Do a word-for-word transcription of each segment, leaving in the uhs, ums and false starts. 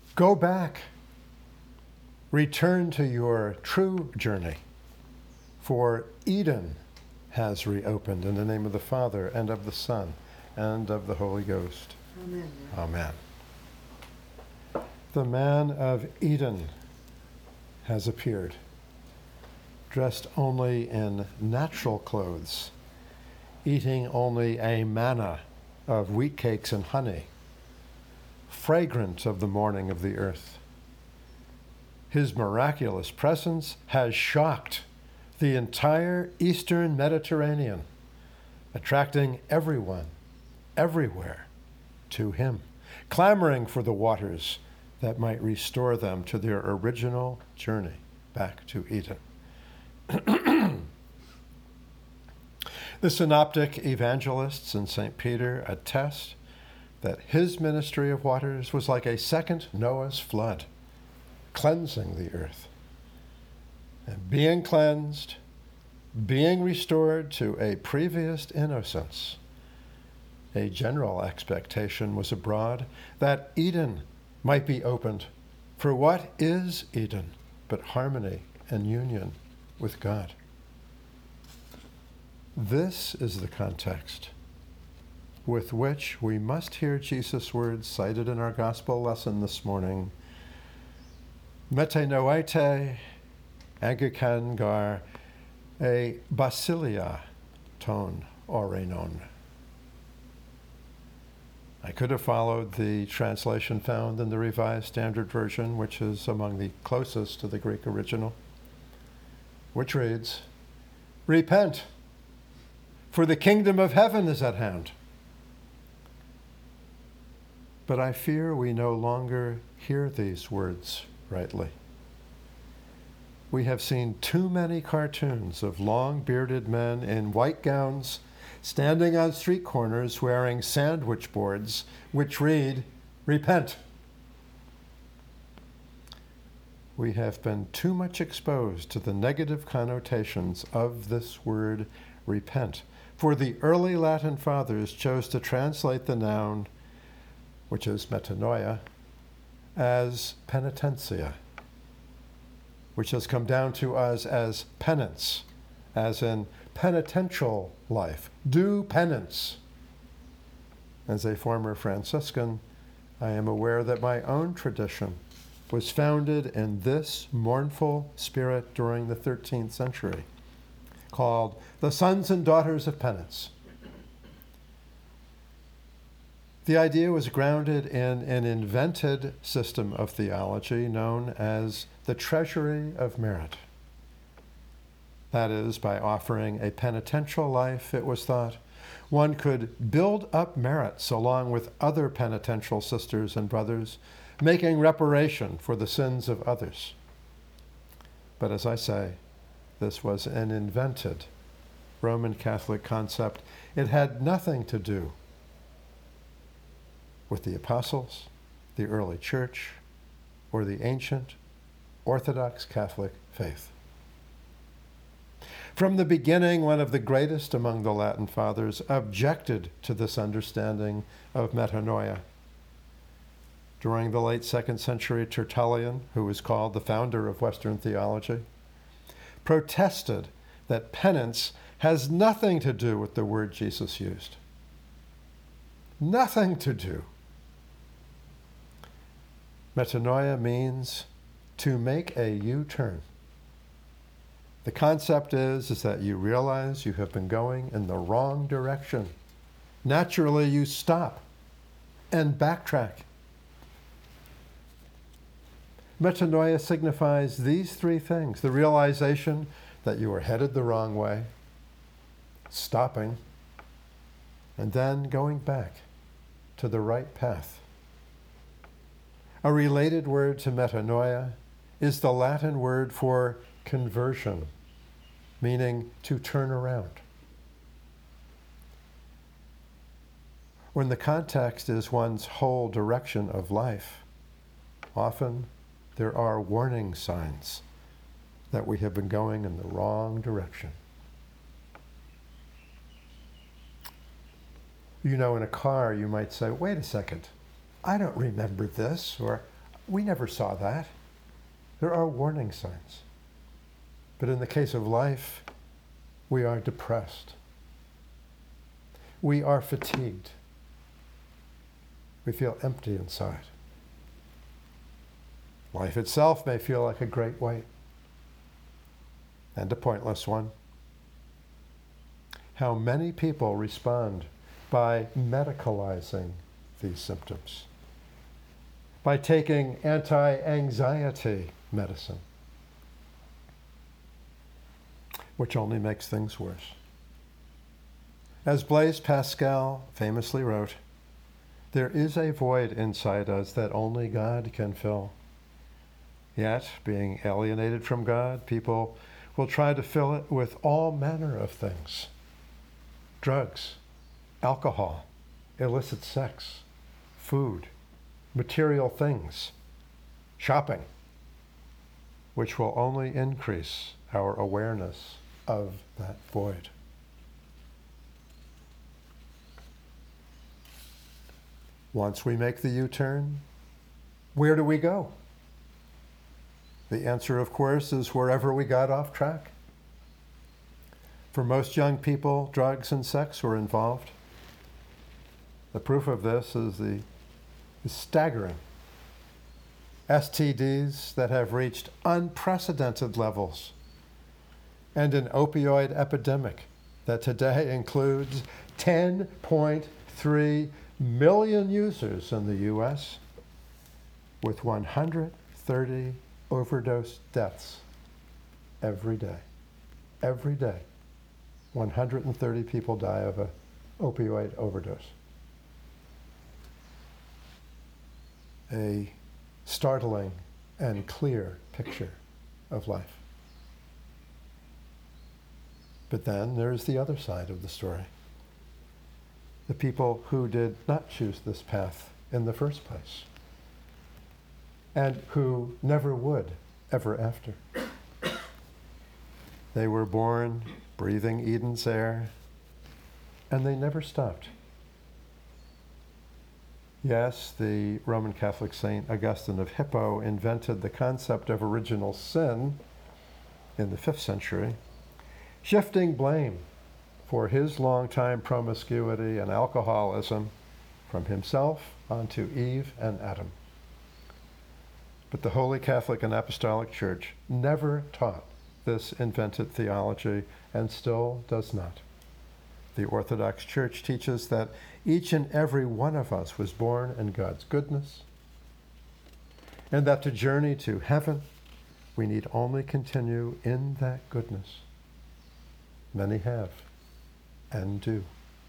Go back. Return to your true journey. For Eden has reopened in the name of the Father and of the Son and of the Holy Ghost. Amen. Amen. The man of Eden has appeared, dressed only in natural clothes, eating only a manna of wheat cakes and honey, fragrant of the morning of the earth. His miraculous presence has shocked the entire Eastern Mediterranean, attracting everyone, everywhere, to him, clamoring for the waters that might restore them to their original journey back to Eden. The synoptic evangelists and Saint Peter attest that his ministry of waters was like a second Noah's flood, cleansing the earth. And being cleansed, being restored to a previous innocence, a general expectation was abroad that Eden might be opened. For what is Eden but harmony and union with God? This is the context with which we must hear Jesus' words cited in our gospel lesson this morning. Metanoete agakan gar a basilia ton orenon. I could have followed the translation found in the Revised Standard Version, which is among the closest to the Greek original, which reads, "Repent, for the kingdom of heaven is at hand." But I fear we no longer hear these words rightly. We have seen too many cartoons of long-bearded men in white gowns standing on street corners wearing sandwich boards which read, "Repent." We have been too much exposed to the negative connotations of this word repent, for the early Latin fathers chose to translate the noun, which is metanoia, as penitentia, which has come down to us as penance, as in penitential life. Do penance. As a former Franciscan, I am aware that my own tradition was founded in this mournful spirit during the thirteenth century, called the Sons and Daughters of Penance. The idea was grounded in an invented system of theology known as the treasury of merit. That is, by offering a penitential life, it was thought, one could build up merits along with other penitential sisters and brothers, making reparation for the sins of others. But as I say, this was an invented Roman Catholic concept. It had nothing to do with the apostles, the early church, or the ancient Orthodox Catholic faith. From the beginning, one of the greatest among the Latin fathers objected to this understanding of metanoia. During the late second century, Tertullian, who was called the founder of Western theology, protested that penance has nothing to do with the word Jesus used. Nothing to do. Metanoia means to make a U-turn. The concept is, is that you realize you have been going in the wrong direction. Naturally, you stop and backtrack. Metanoia signifies these three things: the realization that you are headed the wrong way, stopping, and then going back to the right path. A related word to metanoia is the Latin word for conversion, meaning to turn around. When the context is one's whole direction of life, often there are warning signs that we have been going in the wrong direction. You know, in a car, you might say, wait a second, I don't remember this, or We never saw that. There are warning signs. But in the case of life, we are depressed. We are fatigued. We feel empty inside. Life itself may feel like a great weight and a pointless one. How many people respond by medicalizing these symptoms, by taking anti-anxiety medicine, which only makes things worse. As Blaise Pascal famously wrote, there is a void inside us that only God can fill. Yet, being alienated from God, people will try to fill it with all manner of things. Drugs, alcohol, illicit sex, food, material things, shopping, which will only increase our awareness of that void. Once we make the U-turn, where do we go? The answer, of course, is wherever we got off track. For most young people, drugs and sex were involved. The proof of this is the is staggering S T Ds that have reached unprecedented levels, and an opioid epidemic that today includes ten point three million users in the U S, with one hundred thirty overdose deaths every day. Every day, one hundred thirty people die of an opioid overdose. A startling and clear picture of life. But then there's the other side of the story. The people who did not choose this path in the first place, and who never would ever after. They were born breathing Eden's air, and they never stopped. Yes, the Roman Catholic Saint Augustine of Hippo invented the concept of original sin in the fifth century, shifting blame for his long-time promiscuity and alcoholism from himself onto Eve and Adam. But the Holy Catholic and Apostolic Church never taught this invented theology, and still does not. The Orthodox Church teaches that each and every one of us was born in God's goodness, and that to journey to heaven, we need only continue in that goodness. Many have, and do.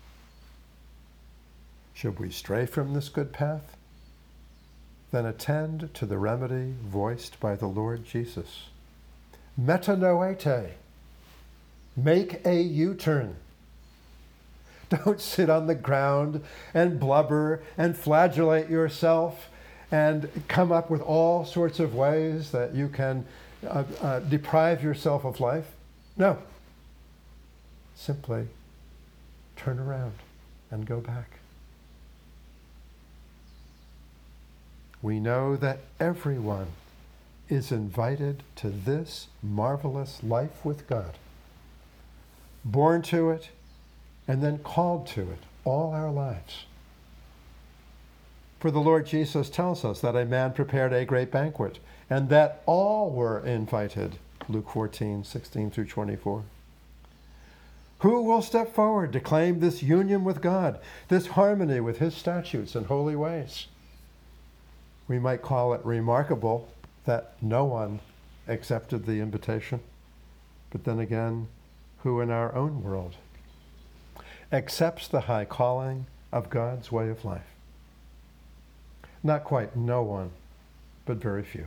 Should we stray from this good path? Then attend to the remedy voiced by the Lord Jesus. Metanoete. Make a U-turn. Don't sit on the ground and blubber and flagellate yourself and come up with all sorts of ways that you can uh, uh, deprive yourself of life. No. Simply turn around and go back. We know that everyone is invited to this marvelous life with God, born to it, and then called to it all our lives. For the Lord Jesus tells us that a man prepared a great banquet, and that all were invited, Luke fourteen, sixteen through twenty-four. Who will step forward to claim this union with God, this harmony with his statutes and holy ways? We might call it remarkable that no one accepted the invitation. But then again, who in our own world accepts the high calling of God's way of life? Not quite no one, but very few.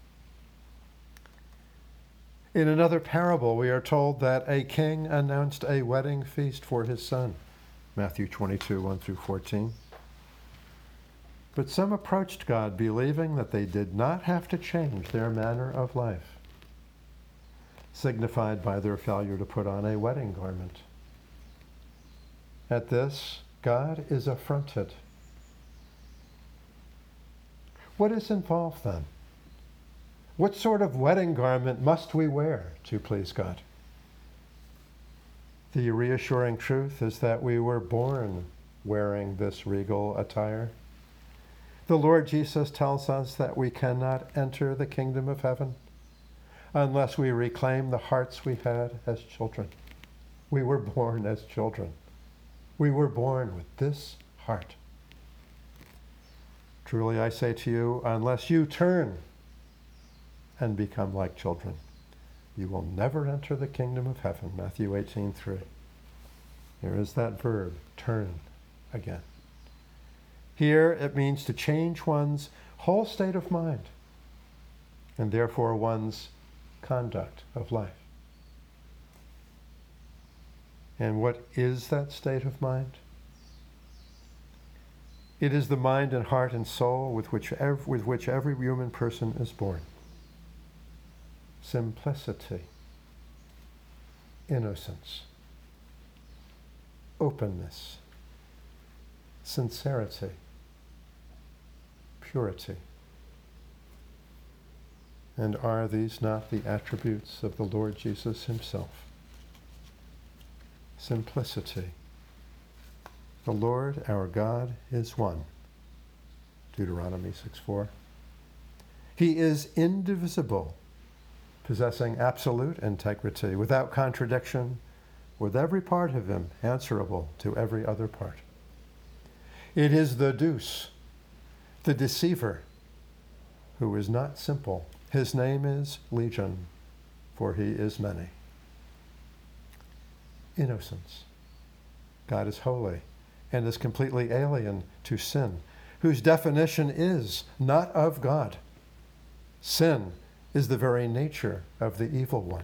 In another parable, we are told that a king announced a wedding feast for his son, Matthew twenty-two, one through fourteen. But some approached God believing that they did not have to change their manner of life, signified by their failure to put on a wedding garment. At this, God is affronted. What is involved then? What sort of wedding garment must we wear to please God? The reassuring truth is that we were born wearing this regal attire. The Lord Jesus tells us that we cannot enter the kingdom of heaven unless we reclaim the hearts we had as children. We were born as children. We were born with this heart. Truly I say to you, unless you turn and become like children, you will never enter the kingdom of heaven. Matthew eighteen three. There is that verb, turn again. Here it means to change one's whole state of mind, and therefore one's conduct of life. And what is that state of mind? It is the mind and heart and soul with which every, with which every human person is born. Simplicity, innocence, openness, sincerity, purity. And are these not the attributes of the Lord Jesus himself? Simplicity. The Lord our God is one. Deuteronomy six four. He is indivisible, possessing absolute integrity, without contradiction, with every part of him answerable to every other part. It is the Deus, the deceiver, who is not simple. His name is Legion, for he is many. Innocence. God is holy and is completely alien to sin, whose definition is not of God. Sin is the very nature of the evil one.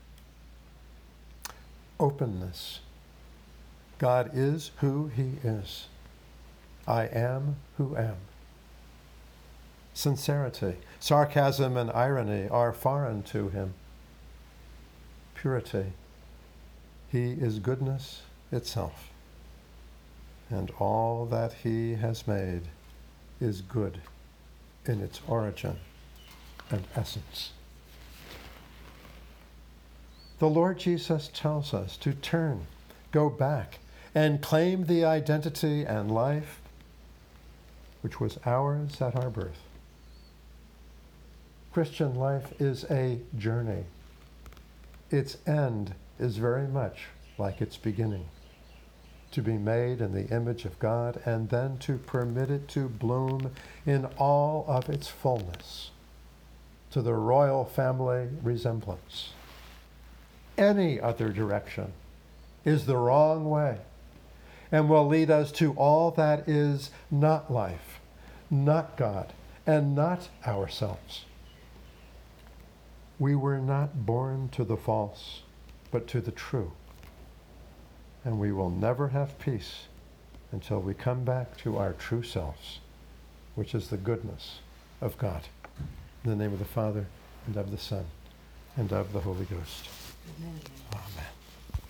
Openness. God is who he is. I am who am. Sincerity. Sarcasm and irony are foreign to him. Purity. He is goodness itself. And all that he has made is good in its origin and essence. The Lord Jesus tells us to turn, go back, and claim the identity and life which was ours at our birth. Christian life is a journey. Its end is very much like its beginning. To be made in the image of God, and then to permit it to bloom in all of its fullness, to the royal family resemblance. Any other direction is the wrong way and will lead us to all that is not life, not God, and not ourselves. We were not born to the false, but to the true. And we will never have peace until we come back to our true selves, which is the goodness of God. In the name of the Father, and of the Son, and of the Holy Ghost. Amen. Amen.